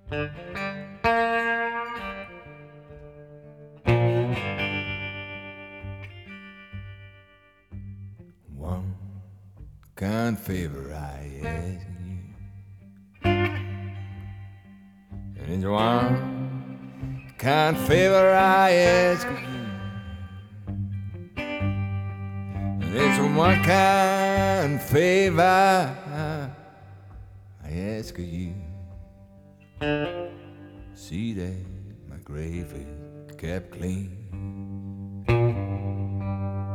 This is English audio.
One kind favor I ask you, and it's one kind favor I ask you, and it's one kind favor I ask of you. See that my grave is kept clean.